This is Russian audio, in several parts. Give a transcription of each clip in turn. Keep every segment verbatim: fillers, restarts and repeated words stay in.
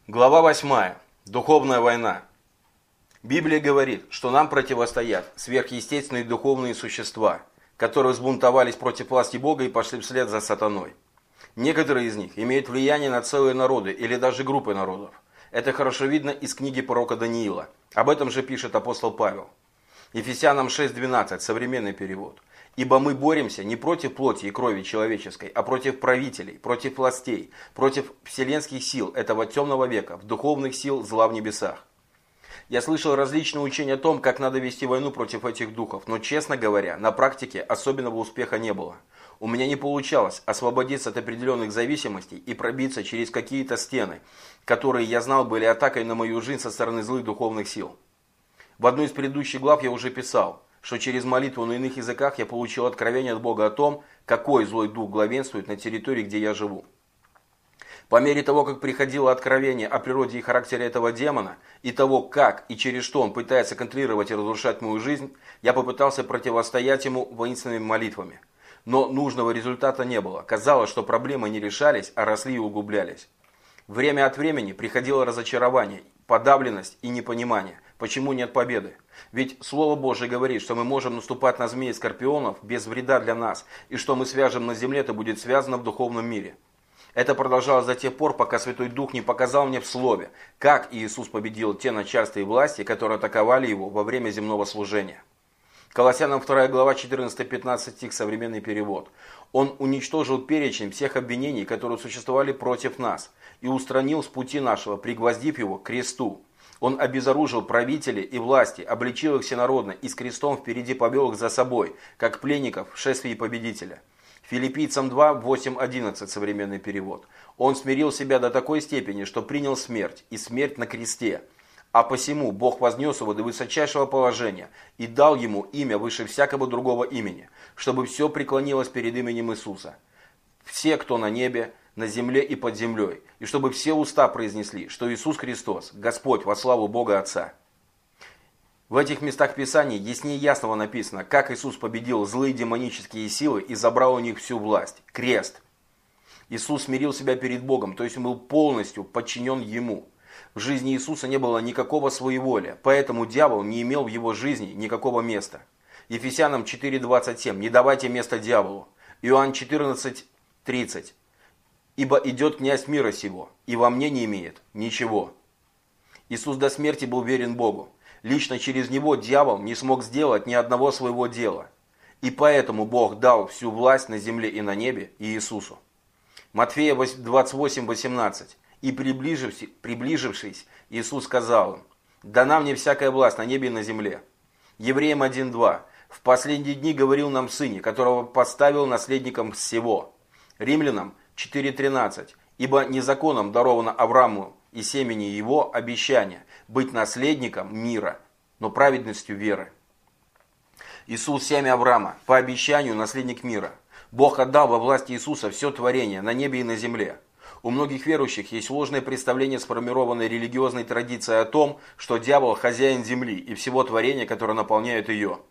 Глава восьмая. Духовная война. Библия говорит, что нам противостоят сверхъестественные духовные существа, которые взбунтовались против власти Бога и пошли вслед за сатаной. Некоторые из них имеют влияние на целые народы или даже группы народов. Это хорошо видно из книги пророка Даниила. Об этом же пишет апостол Павел. Ефесянам шесть двенадцать, современный перевод. «Ибо мы боремся не против плоти и крови человеческой, а против правителей, против властей, против вселенских сил этого темного века, в духовных сил зла в небесах». Я слышал различные учения о том, как надо вести войну против этих духов, но, честно говоря, на практике особенного успеха не было. У меня не получалось освободиться от определенных зависимостей и пробиться через какие-то стены, которые, я знал, были атакой на мою жизнь со стороны злых духовных сил. В одной из предыдущих глав я уже писал, что через молитву на иных языках я получил откровение от Бога о том, какой злой дух главенствует на территории, где я живу. По мере того, как приходило откровение о природе и характере этого демона, и того, как и через что он пытается контролировать и разрушать мою жизнь, я попытался противостоять ему воинственными молитвами. Но нужного результата не было. Казалось, что проблемы не решались, а росли и углублялись. Время от времени приходило разочарование, подавленность и непонимание, почему нет победы. Ведь Слово Божие говорит, что мы можем наступать на змей и скорпионов без вреда для нас, и что мы свяжем на земле, это будет связано в духовном мире. Это продолжалось до тех пор, пока Святой Дух не показал мне в Слове, как Иисус победил те начальства и власти, которые атаковали Его во время земного служения. Колоссянам вторая глава четырнадцать-пятнадцать стих, современный перевод. Он уничтожил перечень всех обвинений, которые существовали против нас, и устранил с пути нашего, пригвоздив его к кресту. Он обезоружил правителей и власти, обличил их всенародно и с крестом впереди повел их за собой, как пленников в шествии победителя. Филиппийцам два, восемь одиннадцать, современный перевод. Он смирил себя до такой степени, что принял смерть, и смерть на кресте. А посему Бог вознес его до высочайшего положения и дал ему имя выше всякого другого имени, чтобы все преклонилось перед именем Иисуса. Все, кто на небе, на земле и под землей, и чтобы все уста произнесли, что Иисус Христос, Господь во славу Бога Отца. В этих местах Писания яснее ясного написано, как Иисус победил злые демонические силы и забрал у них всю власть. Крест. Иисус смирил себя перед Богом, то есть он был полностью подчинен Ему. В жизни Иисуса не было никакого своеволия, поэтому дьявол не имел в его жизни никакого места. Ефесянам четыре двадцать семь. Не давайте места дьяволу. Иоанн четырнадцать тридцать. Ибо идет князь мира сего, и во мне не имеет ничего. Иисус до смерти был верен Богу. Лично через него дьявол не смог сделать ни одного своего дела. И поэтому Бог дал всю власть на земле и на небе Иисусу. Матфея двадцать восемь восемнадцать. И приближившись, приближившись, Иисус сказал им: «Дана мне всякая власть на небе и на земле». Евреям один два. «В последние дни говорил нам Сыне, которого поставил наследником всего». Римлянам четыре тринадцать. «Ибо не законом даровано Аврааму и семени его обещание быть наследником мира, но праведностью веры». Иисус семя Авраама, по обещанию наследник мира. Бог отдал во власть Иисуса все творение на небе и на земле. У многих верующих есть ложное представление, сформированной религиозной традицией о том, что дьявол хозяин земли и всего творения, которое наполняет ее.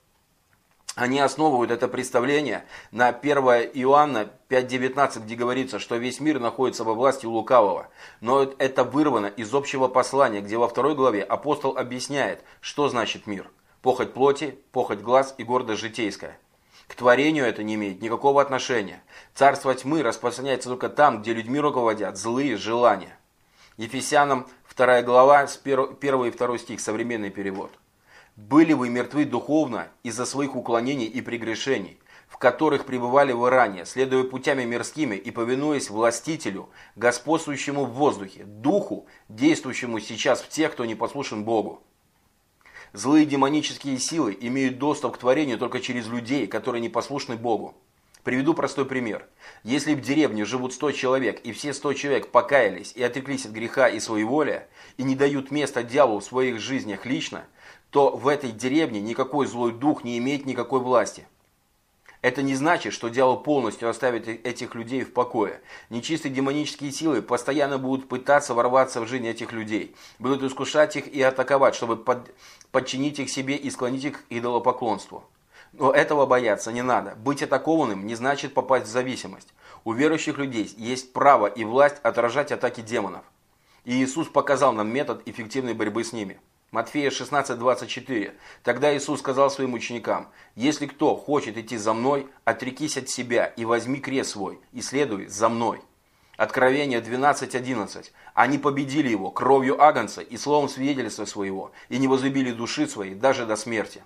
Они основывают это представление на первое Иоанна пять девятнадцать, где говорится, что весь мир находится во власти лукавого. Но это вырвано из общего послания, где во второй главе апостол объясняет, что значит мир. Похоть плоти, похоть глаз и гордость житейская. К творению это не имеет никакого отношения. Царство тьмы распространяется только там, где людьми руководят злые желания. Ефесянам вторая глава, первый и второй стих, современный перевод. «Были вы мертвы духовно из-за своих уклонений и прегрешений, в которых пребывали вы ранее, следуя путями мирскими и повинуясь властителю, господствующему в воздухе, духу, действующему сейчас в тех, кто не послушен Богу». Злые демонические силы имеют доступ к творению только через людей, которые не послушны Богу. Приведу простой пример. Если в деревне живут сто человек, и все сто человек покаялись и отреклись от греха и своеволия, и не дают места дьяволу в своих жизнях лично, то в этой деревне никакой злой дух не имеет никакой власти. Это не значит, что дьявол полностью оставит этих людей в покое. Нечистые демонические силы постоянно будут пытаться ворваться в жизнь этих людей, будут искушать их и атаковать, чтобы под, подчинить их себе и склонить их к идолопоклонству. Но этого бояться не надо. Быть атакованным не значит попасть в зависимость. У верующих людей есть право и власть отражать атаки демонов. И Иисус показал нам метод эффективной борьбы с ними. Матфея шестнадцать двадцать четыре. Тогда Иисус сказал своим ученикам: «Если кто хочет идти за Мной, отрекись от себя и возьми крест свой, и следуй за Мной». Откровение двенадцать одиннадцать. Они победили его кровью агнца и словом свидетельства своего, и не возлюбили души своей даже до смерти.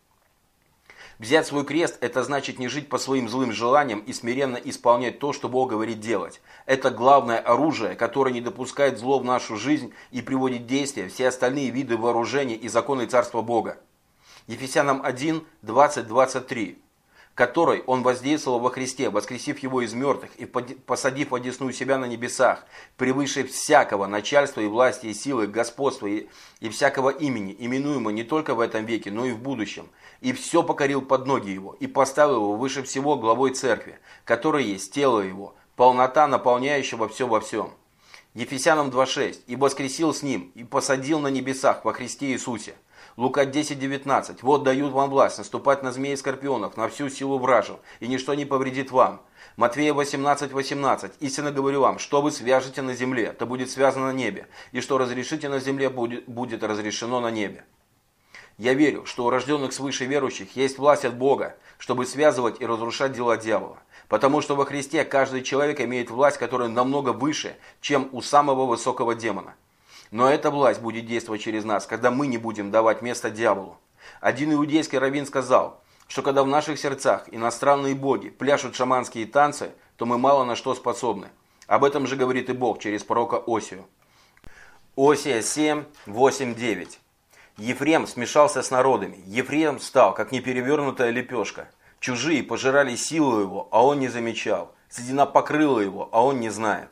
Взять свой крест – это значит не жить по своим злым желаниям и смиренно исполнять то, что Бог говорит делать. Это главное оружие, которое не допускает зло в нашу жизнь и приводит в действие все остальные виды вооружения и законы Царства Бога. Ефесянам один двадцать двадцать три. Которой Он воздействовал во Христе, воскресив Его из мертвых и посадив одесную себя на небесах, превыше всякого начальства и власти и силы, господства и, и всякого имени, именуемого не только в этом веке, но и в будущем, и все покорил под ноги Его, и поставил Его выше всего главой церкви, которая есть тело Его, полнота, наполняющего все во всем. Ефесянам два шесть. «И воскресил с Ним, и посадил на небесах во Христе Иисусе». Лука десять девятнадцать. «Вот дают вам власть наступать на змей и скорпионов, на всю силу вражью, и ничто не повредит вам». Матфея восемнадцать восемнадцать. «Истинно говорю вам, что вы свяжете на земле, то будет связано на небе, и что разрешите на земле, будет, будет разрешено на небе». Я верю, что у рожденных свыше верующих есть власть от Бога, чтобы связывать и разрушать дела дьявола. Потому что во Христе каждый человек имеет власть, которая намного выше, чем у самого высокого демона. Но эта власть будет действовать через нас, когда мы не будем давать место дьяволу. Один иудейский раввин сказал, что когда в наших сердцах иностранные боги пляшут шаманские танцы, то мы мало на что способны. Об этом же говорит и Бог через пророка Осию. Осия семь восемь девять. Ефрем смешался с народами. Ефрем стал, как неперевернутая лепешка. Чужие пожирали силу его, а он не замечал. Седина покрыла его, а он не знает.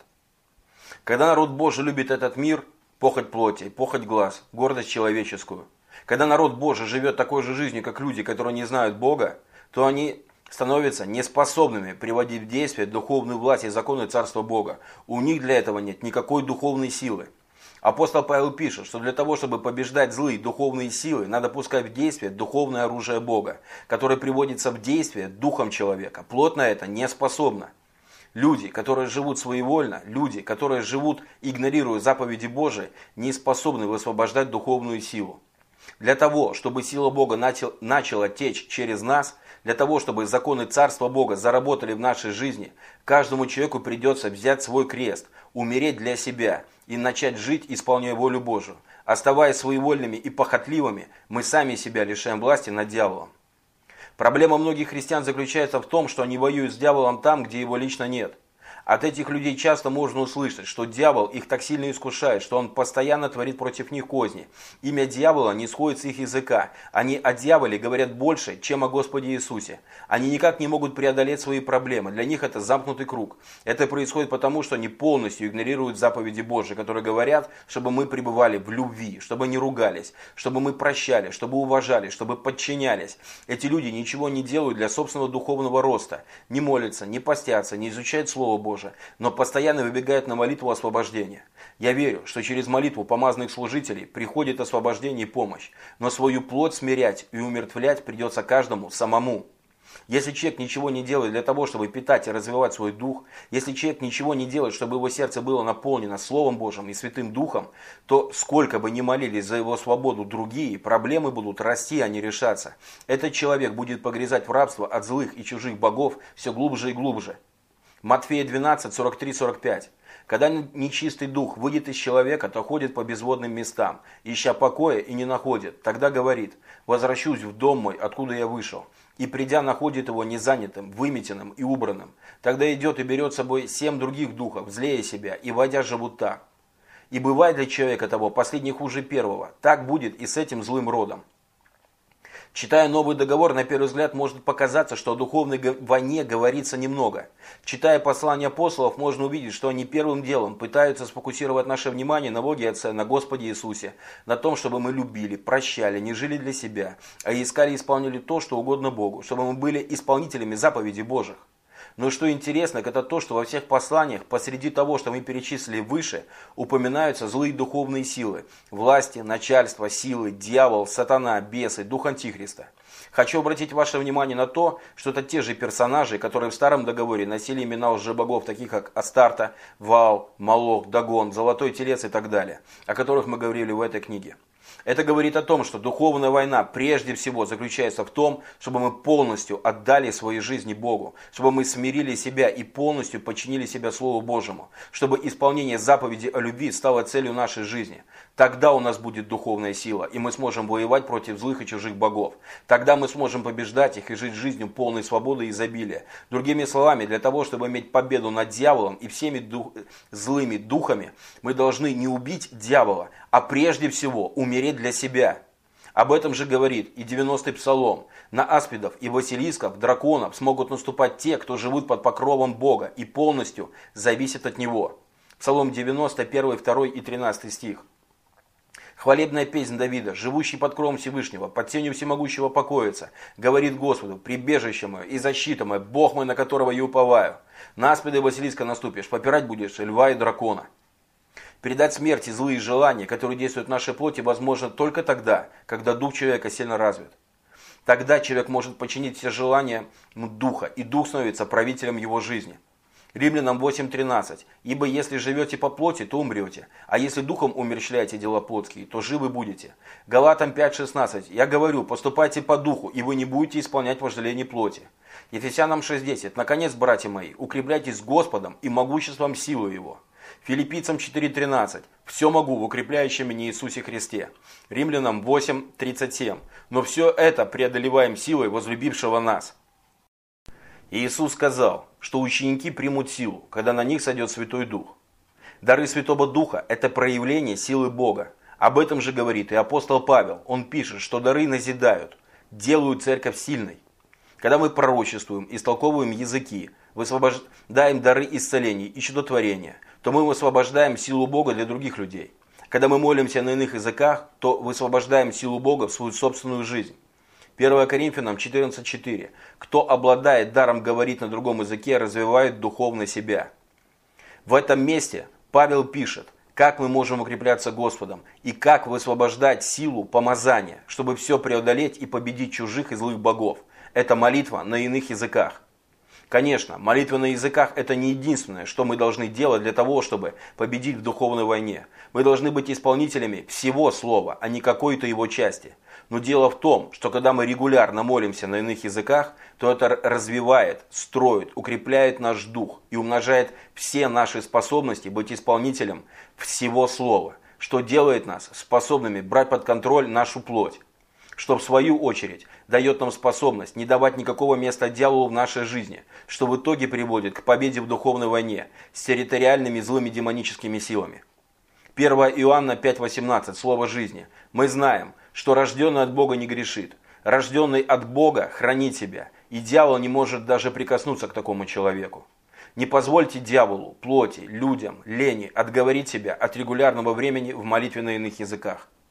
Когда народ Божий любит этот мир, похоть плоти, похоть глаз, гордость человеческую. Когда народ Божий живет такой же жизнью, как люди, которые не знают Бога, то они становятся неспособными приводить в действие духовную власть и законы Царства Бога. У них для этого нет никакой духовной силы. Апостол Павел пишет, что для того, чтобы побеждать злые духовные силы, надо пускать в действие духовное оружие Бога, которое приводится в действие духом человека. Плоть на это не способна. Люди, которые живут своевольно, люди, которые живут, игнорируя заповеди Божии, не способны высвобождать духовную силу. Для того, чтобы сила Бога начал, начала течь через нас, для того, чтобы законы Царства Бога заработали в нашей жизни, каждому человеку придется взять свой крест, умереть для себя и начать жить, исполняя волю Божию. Оставаясь своевольными и похотливыми, мы сами себя лишаем власти над дьяволом. Проблема многих христиан заключается в том, что они воюют с дьяволом там, где его лично нет. От этих людей часто можно услышать, что дьявол их так сильно искушает, что он постоянно творит против них козни. Имя дьявола не сходит с их языка. Они о дьяволе говорят больше, чем о Господе Иисусе. Они никак не могут преодолеть свои проблемы. Для них это замкнутый круг. Это происходит потому, что они полностью игнорируют заповеди Божьи, которые говорят, чтобы мы пребывали в любви, чтобы не ругались, чтобы мы прощали, чтобы уважали, чтобы подчинялись. Эти люди ничего не делают для собственного духовного роста. Не молятся, не постятся, не изучают Слово Божие, но постоянно выбегают на молитву освобождения. Я верю, что через молитву помазанных служителей приходит освобождение и помощь, но свою плоть смирять и умертвлять придется каждому самому. Если человек ничего не делает для того, чтобы питать и развивать свой дух, если человек ничего не делает, чтобы его сердце было наполнено Словом Божьим и Святым Духом, то сколько бы ни молились за его свободу другие, проблемы будут расти, а не решаться. Этот человек будет погрязать в рабство от злых и чужих богов все глубже и глубже. Матфея двенадцать сорок три сорок пять. Когда нечистый дух выйдет из человека, то ходит по безводным местам, ища покоя и не находит. Тогда говорит: «Возвращусь в дом мой, откуда я вышел». И придя, находит его незанятым, выметенным и убранным. Тогда идет и берет с собой семь других духов, злее себя, и войдя живут так. И бывает для человека того последний хуже первого. Так будет и с этим злым родом. Читая Новый договор, на первый взгляд может показаться, что о духовной войне говорится немного. Читая послания апостолов, можно увидеть, что они первым делом пытаются сфокусировать наше внимание на Боге Отце, на Господе Иисусе, на том, чтобы мы любили, прощали, не жили для себя, а искали и исполняли то, что угодно Богу, чтобы мы были исполнителями заповедей Божьих. Но что интересно, это то, что во всех посланиях, посреди того, что мы перечислили выше, упоминаются злые духовные силы, власти, начальство, силы, дьявол, сатана, бесы, дух Антихриста. Хочу обратить ваше внимание на то, что это те же персонажи, которые в Старом Договоре носили имена лжебогов, таких как Астарта, Ваал, Молох, Дагон, Золотой Телец и так далее, о которых мы говорили в этой книге. Это говорит о том, что духовная война прежде всего заключается в том, чтобы мы полностью отдали свои жизни Богу, чтобы мы смирили себя и полностью подчинили себя Слову Божьему, чтобы исполнение заповеди о любви стало целью нашей жизни. Тогда у нас будет духовная сила, и мы сможем воевать против злых и чужих богов. Тогда мы сможем побеждать их и жить жизнью полной свободы и изобилия. Другими словами, для того, чтобы иметь победу над дьяволом и всеми дух... злыми духами, мы должны не убить дьявола, а прежде всего умереть для себя. Об этом же говорит и девяностый псалом. На аспидов и василисков, драконов смогут наступать те, кто живут под покровом Бога и полностью зависят от Него. Псалом девяносто, первый, второй и тринадцатый стих. Хвалебная песнь Давида, живущий под кровом Всевышнего, под тенью всемогущего покоится, говорит Господу, прибежище мое и защита моя, Бог мой, на которого я уповаю. На аспиды Василиска наступишь, попирать будешь льва и дракона. Передать смерти злые желания, которые действуют в нашей плоти, возможно только тогда, когда дух человека сильно развит. Тогда человек может подчинить все желания духа, и дух становится правителем его жизни. Римлянам восемь тринадцать. «Ибо если живете по плоти, то умрете, а если духом умерщвляете дела плотские, то живы будете». Галатам пять шестнадцать. «Я говорю, поступайте по духу, и вы не будете исполнять вожделение плоти». Ефесянам шесть десять. «Наконец, братья мои, укрепляйтесь с Господом и могуществом силы Его». Филиппийцам четыре тринадцать. «Все могу в укрепляющем меня Иисусе Христе». Римлянам восемь тридцать семь. «Но все это преодолеваем силой возлюбившего нас». Иисус сказал, что ученики примут силу, когда на них сойдет Святой Дух. Дары Святого Духа – это проявление силы Бога. Об этом же говорит и апостол Павел. Он пишет, что дары назидают, делают церковь сильной. Когда мы пророчествуем, истолковываем языки, высвобождаем дары исцеления и чудотворения, то мы высвобождаем силу Бога для других людей. Когда мы молимся на иных языках, то высвобождаем силу Бога в свою собственную жизнь. первое Коринфянам четырнадцать четыре. «Кто обладает даром говорить на другом языке, развивает духовно себя». В этом месте Павел пишет, как мы можем укрепляться Господом и как высвобождать силу помазания, чтобы все преодолеть и победить чужих и злых богов. Это молитва на иных языках. Конечно, молитва на языках – это не единственное, что мы должны делать для того, чтобы победить в духовной войне. Мы должны быть исполнителями всего слова, а не какой-то его части. Но дело в том, что когда мы регулярно молимся на иных языках, то это развивает, строит, укрепляет наш дух и умножает все наши способности быть исполнителем всего слова, что делает нас способными брать под контроль нашу плоть, что в свою очередь дает нам способность не давать никакого места дьяволу в нашей жизни, что в итоге приводит к победе в духовной войне с территориальными злыми демоническими силами. первое Иоанна пять восемнадцать. Слово жизни. Мы знаем, что рожденный от Бога не грешит. Рожденный от Бога хранит себя, и дьявол не может даже прикоснуться к такому человеку. Не позвольте дьяволу, плоти, людям, лени отговорить себя от регулярного времени в молитве на иных языках.